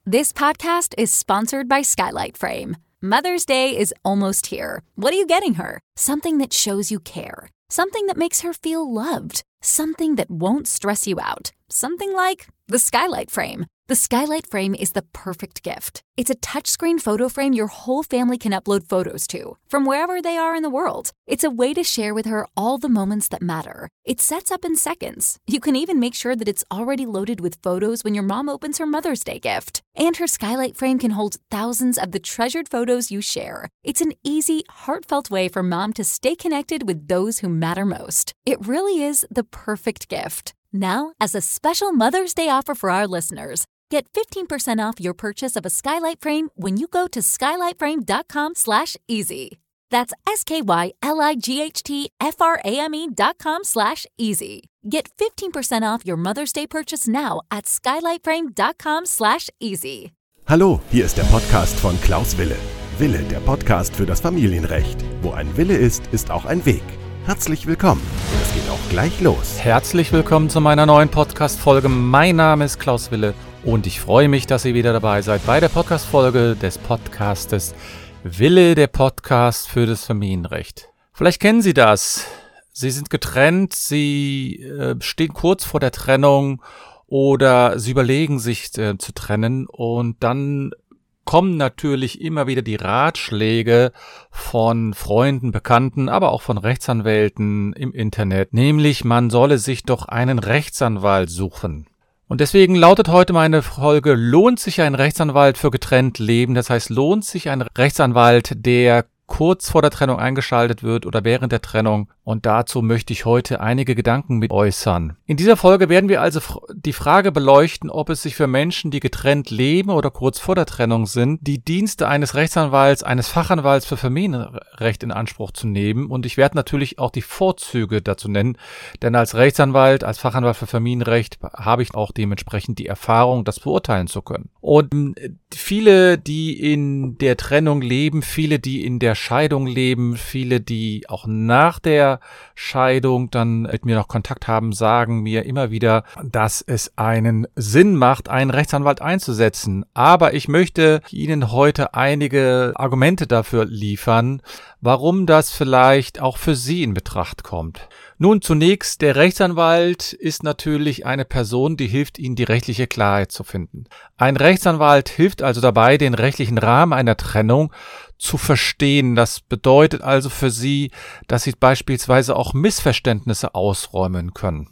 This podcast is sponsored by Skylight Frame. Mother's Day is almost here. What are you getting her? Something that shows you care. Something that makes her feel loved. Something that won't stress you out. Something like the Skylight Frame. The Skylight Frame is the perfect gift. It's a touchscreen photo frame your whole family can upload photos to, from wherever they are in the world. It's a way to share with her all the moments that matter. It sets up in seconds. You can even make sure that it's already loaded with photos when your mom opens her Mother's Day gift. And her Skylight Frame can hold thousands of the treasured photos you share. It's an easy, heartfelt way for mom to stay connected with those who matter most. It really is the perfect gift. Now, as a special Mother's Day offer for our listeners, get 15% off your purchase of a Skylight Frame when you go to skylightframe.com/easy. That's SKYLIGHTFRAME.com/easy. Get 15% off your Mother's Day purchase now at skylightframe.com/easy. Hallo, hier ist der Podcast von Klaus Wille. Wille, der Podcast für das Familienrecht. Wo ein Wille ist, ist auch ein Weg. Herzlich willkommen. Es geht auch gleich los. Herzlich willkommen zu meiner neuen Podcast-Folge. Mein Name ist Klaus Wille und ich freue mich, dass ihr wieder dabei seid bei der Podcast-Folge des Podcastes Wille, der Podcast für das Familienrecht. Vielleicht kennen Sie das. Sie sind getrennt, Sie stehen kurz vor der Trennung oder Sie überlegen sich zu trennen und dann kommen natürlich immer wieder die Ratschläge von Freunden, Bekannten, aber auch von Rechtsanwälten im Internet, nämlich man solle sich doch einen Rechtsanwalt suchen. Und deswegen lautet heute meine Folge, lohnt sich ein Rechtsanwalt für getrennt Leben? Das heißt, lohnt sich ein Rechtsanwalt, der kurz vor der Trennung eingeschaltet wird oder während der Trennung? Und dazu möchte ich heute einige Gedanken mit äußern. In dieser Folge werden wir also die Frage beleuchten, ob es sich für Menschen, die getrennt leben oder kurz vor der Trennung sind, die Dienste eines Rechtsanwalts, eines Fachanwalts für Familienrecht in Anspruch zu nehmen. Und ich werde natürlich auch die Vorzüge dazu nennen, denn als Rechtsanwalt, als Fachanwalt für Familienrecht habe ich auch dementsprechend die Erfahrung, das beurteilen zu können. Und viele, die in der Trennung leben, viele, die in der Scheidung leben, viele, die auch nach der Scheidung dann mit mir noch Kontakt haben, sagen mir immer wieder, dass es einen Sinn macht, einen Rechtsanwalt einzusetzen. Aber ich möchte Ihnen heute einige Argumente dafür liefern, warum das vielleicht auch für Sie in Betracht kommt. Nun zunächst, der Rechtsanwalt ist natürlich eine Person, die hilft Ihnen, die rechtliche Klarheit zu finden. Ein Rechtsanwalt hilft also dabei, den rechtlichen Rahmen einer Trennung zu verstehen. Das bedeutet also für Sie, dass Sie beispielsweise auch Missverständnisse ausräumen können.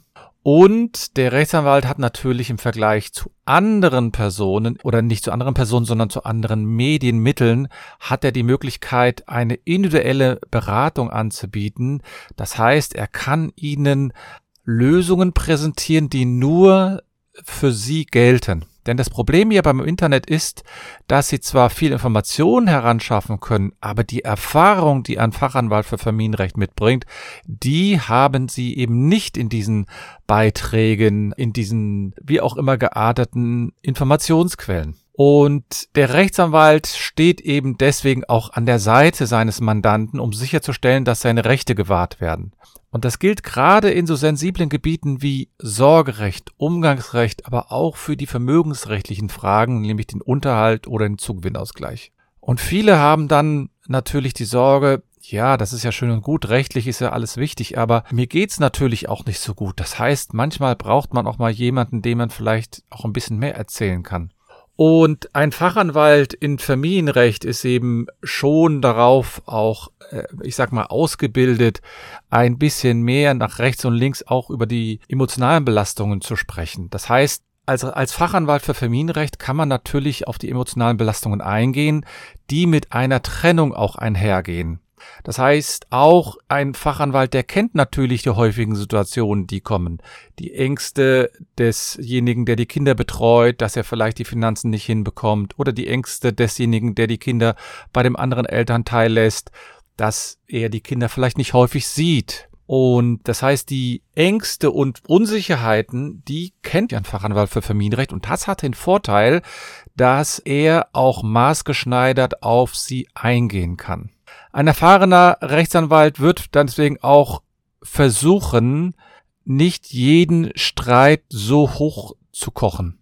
Und der Rechtsanwalt hat natürlich im Vergleich zu anderen Personen oder nicht zu anderen Personen, sondern zu anderen Medienmitteln, hat er die Möglichkeit, eine individuelle Beratung anzubieten. Das heißt, er kann Ihnen Lösungen präsentieren, die nur für Sie gelten. Denn das Problem hier beim Internet ist, dass Sie zwar viel Informationen heranschaffen können, aber die Erfahrung, die ein Fachanwalt für Familienrecht mitbringt, die haben Sie eben nicht in diesen Beiträgen, in diesen wie auch immer gearteten Informationsquellen. Und der Rechtsanwalt steht eben deswegen auch an der Seite seines Mandanten, um sicherzustellen, dass seine Rechte gewahrt werden. Und das gilt gerade in so sensiblen Gebieten wie Sorgerecht, Umgangsrecht, aber auch für die vermögensrechtlichen Fragen, nämlich den Unterhalt oder den Zugewinnausgleich. Und viele haben dann natürlich die Sorge, ja, das ist ja schön und gut, rechtlich ist ja alles wichtig, aber mir geht's natürlich auch nicht so gut. Das heißt, manchmal braucht man auch mal jemanden, dem man vielleicht auch ein bisschen mehr erzählen kann. Und ein Fachanwalt in Familienrecht ist eben schon darauf auch, ich sag mal, ausgebildet, ein bisschen mehr nach rechts und links auch über die emotionalen Belastungen zu sprechen. Das heißt, als Fachanwalt für Familienrecht kann man natürlich auf die emotionalen Belastungen eingehen, die mit einer Trennung auch einhergehen. Das heißt, auch ein Fachanwalt, der kennt natürlich die häufigen Situationen, die kommen. Die Ängste desjenigen, der die Kinder betreut, dass er vielleicht die Finanzen nicht hinbekommt, oder die Ängste desjenigen, der die Kinder bei dem anderen Elternteil lässt, dass er die Kinder vielleicht nicht häufig sieht. Und das heißt, die Ängste und Unsicherheiten, die kennt ein Fachanwalt für Familienrecht, und das hat den Vorteil, dass er auch maßgeschneidert auf sie eingehen kann. Ein erfahrener Rechtsanwalt wird deswegen auch versuchen, nicht jeden Streit so hoch zu kochen.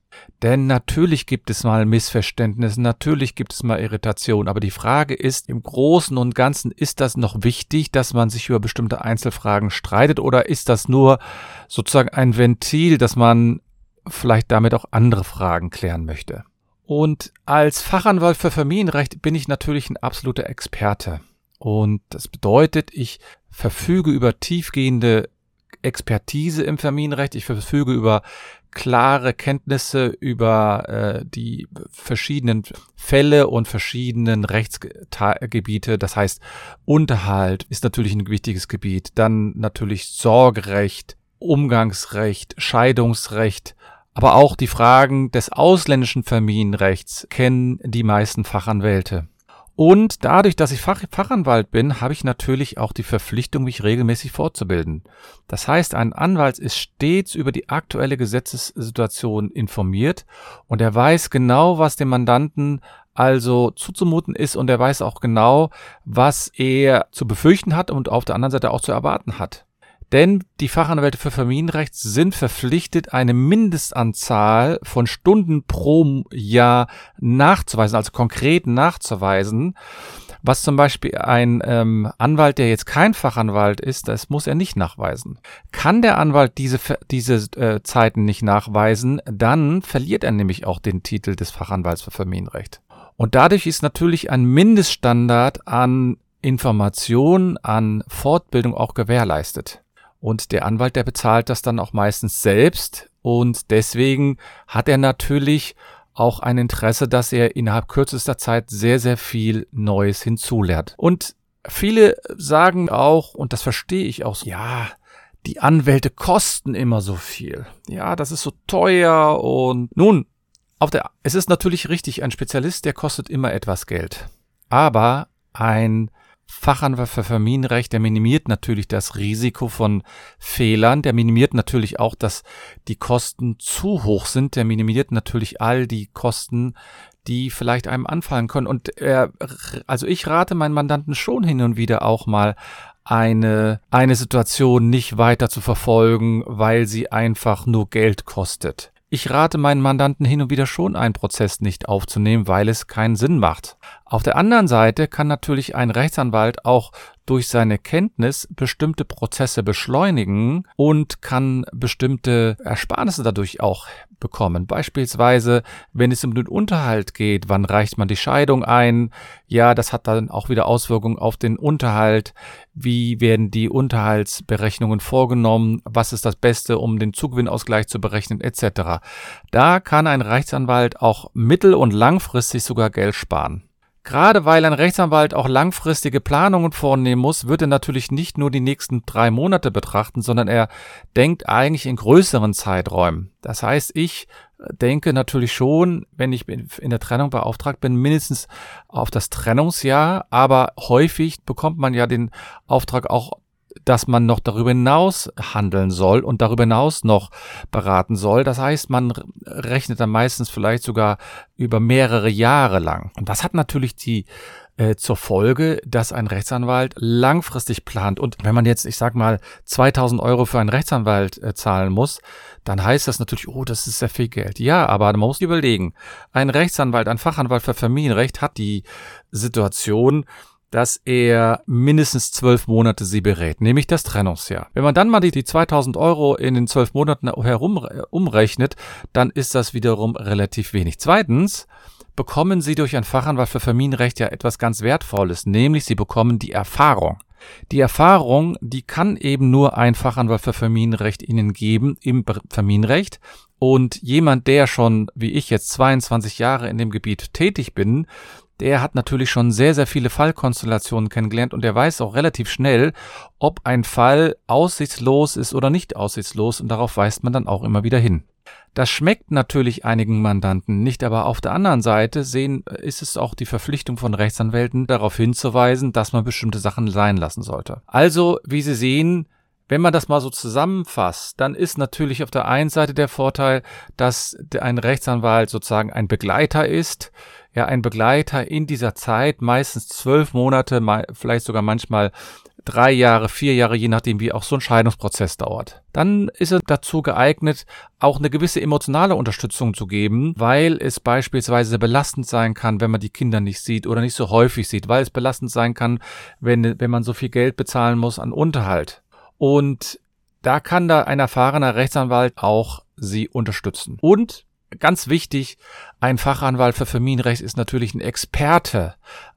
Denn natürlich gibt es mal Missverständnisse, natürlich gibt es mal Irritationen, aber die Frage ist, im Großen und Ganzen, ist das noch wichtig, dass man sich über bestimmte Einzelfragen streitet, oder ist das nur sozusagen ein Ventil, dass man vielleicht damit auch andere Fragen klären möchte? Und als Fachanwalt für Familienrecht bin ich natürlich ein absoluter Experte. Und das bedeutet, ich verfüge über tiefgehende Expertise im Familienrecht, ich verfüge über klare Kenntnisse über die verschiedenen Fälle und verschiedenen Rechtsgebiete. Das heißt, Unterhalt ist natürlich ein wichtiges Gebiet, dann natürlich Sorgerecht, Umgangsrecht, Scheidungsrecht, aber auch die Fragen des ausländischen Familienrechts kennen die meisten Fachanwälte. Und dadurch, dass ich Fachanwalt bin, habe ich natürlich auch die Verpflichtung, mich regelmäßig fortzubilden. Das heißt, ein Anwalt ist stets über die aktuelle Gesetzessituation informiert und er weiß genau, was dem Mandanten also zuzumuten ist, und er weiß auch genau, was er zu befürchten hat und auf der anderen Seite auch zu erwarten hat. Denn die Fachanwälte für Familienrecht sind verpflichtet, eine Mindestanzahl von Stunden pro Jahr nachzuweisen, also konkret nachzuweisen. Was zum Beispiel ein Anwalt, der jetzt kein Fachanwalt ist, das muss er nicht nachweisen. Kann der Anwalt diese Zeiten nicht nachweisen, dann verliert er nämlich auch den Titel des Fachanwalts für Familienrecht. Und dadurch ist natürlich ein Mindeststandard an Information, an Fortbildung auch gewährleistet. Und der Anwalt, der bezahlt das dann auch meistens selbst, und deswegen hat er natürlich auch ein Interesse, dass er innerhalb kürzester Zeit sehr, sehr viel Neues hinzulernt. Und viele sagen auch, und das verstehe ich auch so, ja, die Anwälte kosten immer so viel. Ja, das ist so teuer. Und nun, es ist natürlich richtig, ein Spezialist, der kostet immer etwas Geld. Aber ein Fachanwalt für Familienrecht, der minimiert natürlich das Risiko von Fehlern, der minimiert natürlich auch, dass die Kosten zu hoch sind, der minimiert natürlich all die Kosten, die vielleicht einem anfallen können. Und also ich rate meinen Mandanten schon hin und wieder auch mal, eine Situation nicht weiter zu verfolgen, weil sie einfach nur Geld kostet. Ich rate meinen Mandanten hin und wieder schon, einen Prozess nicht aufzunehmen, weil es keinen Sinn macht. Auf der anderen Seite kann natürlich ein Rechtsanwalt auch durch seine Kenntnis bestimmte Prozesse beschleunigen und kann bestimmte Ersparnisse dadurch auch bekommen. Beispielsweise, wenn es um den Unterhalt geht, wann reicht man die Scheidung ein? Ja, das hat dann auch wieder Auswirkungen auf den Unterhalt. Wie werden die Unterhaltsberechnungen vorgenommen? Was ist das Beste, um den Zugewinnausgleich zu berechnen, etc. Da kann ein Rechtsanwalt auch mittel- und langfristig sogar Geld sparen. Gerade weil ein Rechtsanwalt auch langfristige Planungen vornehmen muss, wird er natürlich nicht nur die nächsten 3 Monate betrachten, sondern er denkt eigentlich in größeren Zeiträumen. Das heißt, ich denke natürlich schon, wenn ich in der Trennung beauftragt bin, mindestens auf das Trennungsjahr, aber häufig bekommt man ja den Auftrag auch, dass man noch darüber hinaus handeln soll und darüber hinaus noch beraten soll. Das heißt, man rechnet dann meistens vielleicht sogar über mehrere Jahre lang. Und das hat natürlich zur Folge, dass ein Rechtsanwalt langfristig plant. Und wenn man jetzt, ich sag mal, 2.000 € für einen Rechtsanwalt zahlen muss, dann heißt das natürlich, oh, das ist sehr viel Geld. Ja, aber man muss überlegen, ein Rechtsanwalt, ein Fachanwalt für Familienrecht hat die Situation, dass er mindestens 12 Monate sie berät, nämlich das Trennungsjahr. Wenn man dann mal die 2.000 € in den 12 Monaten herum umrechnet, dann ist das wiederum relativ wenig. Zweitens bekommen Sie durch einen Fachanwalt für Familienrecht ja etwas ganz Wertvolles, nämlich Sie bekommen die Erfahrung. Die Erfahrung, die kann eben nur ein Fachanwalt für Familienrecht Ihnen geben im Familienrecht. Und jemand, der schon, wie ich jetzt 22 Jahre in dem Gebiet tätig bin, der hat natürlich schon sehr, sehr viele Fallkonstellationen kennengelernt, und der weiß auch relativ schnell, ob ein Fall aussichtslos ist oder nicht aussichtslos, und darauf weist man dann auch immer wieder hin. Das schmeckt natürlich einigen Mandanten nicht, aber auf der anderen Seite ist es auch die Verpflichtung von Rechtsanwälten, darauf hinzuweisen, dass man bestimmte Sachen sein lassen sollte. Also, wie Sie sehen, Wenn man das mal so zusammenfasst, dann ist natürlich auf der einen Seite der Vorteil, dass ein Rechtsanwalt sozusagen ein Begleiter ist. Ja, ein Begleiter in dieser Zeit, meistens 12 Monate, vielleicht sogar manchmal 3 Jahre, 4 Jahre, je nachdem, wie auch so ein Scheidungsprozess dauert. Dann ist er dazu geeignet, auch eine gewisse emotionale Unterstützung zu geben, weil es beispielsweise belastend sein kann, wenn man die Kinder nicht sieht oder nicht so häufig sieht, weil es belastend sein kann, wenn man so viel Geld bezahlen muss an Unterhalt. Und da kann da ein erfahrener Rechtsanwalt auch Sie unterstützen. Und ganz wichtig, ein Fachanwalt für Familienrecht ist natürlich ein Experte,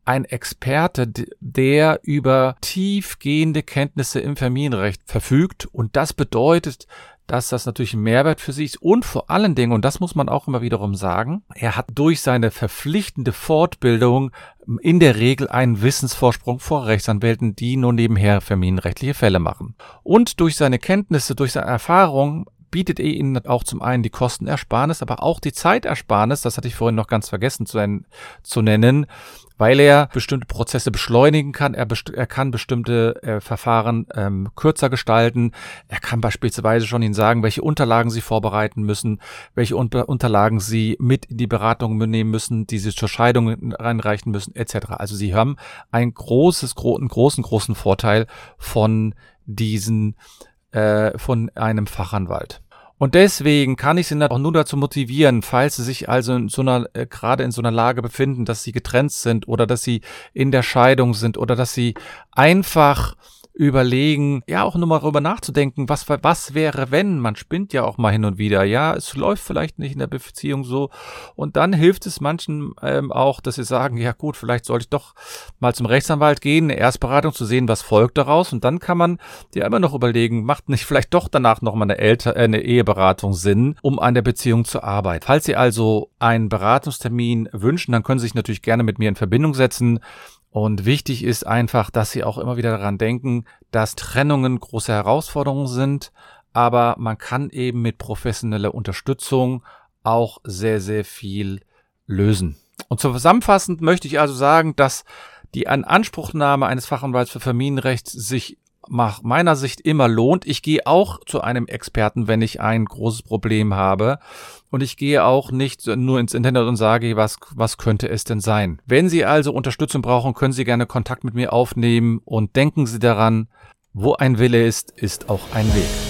der über tiefgehende Kenntnisse im Familienrecht verfügt. Und das bedeutet, dass das natürlich ein Mehrwert für Sie ist und vor allen Dingen, und das muss man auch immer wiederum sagen, er hat durch seine verpflichtende Fortbildung in der Regel einen Wissensvorsprung vor Rechtsanwälten, die nur nebenher familienrechtliche Fälle machen. Und durch seine Kenntnisse, durch seine Erfahrung bietet er Ihnen auch zum einen die Kostenersparnis, aber auch die Zeitersparnis, das hatte ich vorhin noch ganz vergessen zu nennen, weil er bestimmte Prozesse beschleunigen kann, er kann bestimmte Verfahren kürzer gestalten, er kann beispielsweise schon Ihnen sagen, welche Unterlagen Sie vorbereiten müssen, welche Unterlagen Sie mit in die Beratung nehmen müssen, die Sie zur Scheidung einreichen müssen, etc. Also Sie haben einen großen Vorteil von von einem Fachanwalt. Und deswegen kann ich Sie auch nur dazu motivieren, falls Sie sich also gerade in so einer Lage befinden, dass Sie getrennt sind oder dass Sie in der Scheidung sind oder dass Sie einfach überlegen, ja auch nur mal darüber nachzudenken, was wäre, wenn, man spinnt ja auch mal hin und wieder, ja, es läuft vielleicht nicht in der Beziehung so und dann hilft es manchen auch, dass sie sagen, ja gut, vielleicht sollte ich doch mal zum Rechtsanwalt gehen, eine Erstberatung zu sehen, was folgt daraus und dann kann man dir immer noch überlegen, macht nicht vielleicht doch danach nochmal eine Eheberatung Sinn, um an der Beziehung zu arbeiten. Falls Sie also einen Beratungstermin wünschen, dann können Sie sich natürlich gerne mit mir in Verbindung setzen. Und wichtig ist einfach, dass Sie auch immer wieder daran denken, dass Trennungen große Herausforderungen sind, aber man kann eben mit professioneller Unterstützung auch sehr, sehr viel lösen. Und zusammenfassend möchte ich also sagen, dass die Inanspruchnahme eines Fachanwalts für Familienrecht sich nach meiner Sicht immer lohnt. Ich gehe auch zu einem Experten, wenn ich ein großes Problem habe. Und ich gehe auch nicht nur ins Internet und sage, was könnte es denn sein? Wenn Sie also Unterstützung brauchen, können Sie gerne Kontakt mit mir aufnehmen und denken Sie daran, wo ein Wille ist, ist auch ein Weg.